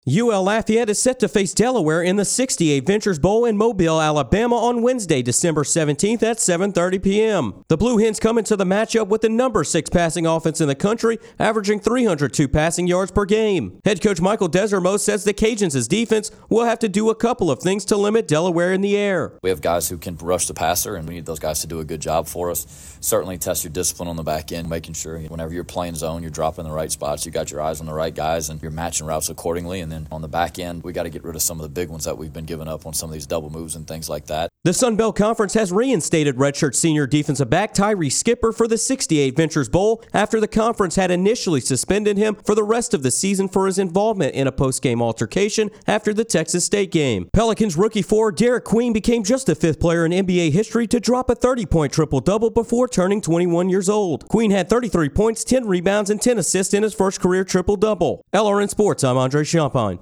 UL Lafayette is set to face Delaware in the 68 Ventures Bowl in Mobile, Alabama on Wednesday, December 17th at 7:30 p.m. The Blue Hens come into the matchup with the number 6 passing offense in the country, averaging 302 passing yards per game. Head coach Michael Desormeaux says the Cajuns' defense will have to do a couple of things to limit Delaware in the air. We have guys who can rush the passer, and we need those guys to do a good job for us. Certainly test your discipline on the back end, making sure whenever you're playing zone, you're dropping the right spots, you got your eyes on the right guys, and you're matching routes accordingly. And then on the back end, we got to get rid of some of the big ones that we've been giving up on some of these double moves and things like that. The Sun Belt Conference has reinstated redshirt senior defensive back Tyree Skipper for the 68 Ventures Bowl after the conference had initially suspended him for the rest of the season for his involvement in a post-game altercation after the Texas State game. Pelicans rookie forward Derek Queen became just the 5th player in NBA history to drop a 30-point triple-double before turning 21 years old. Queen had 33 points, 10 rebounds, and 10 assists in his first career triple-double. LRN Sports, I'm Andre Champagne.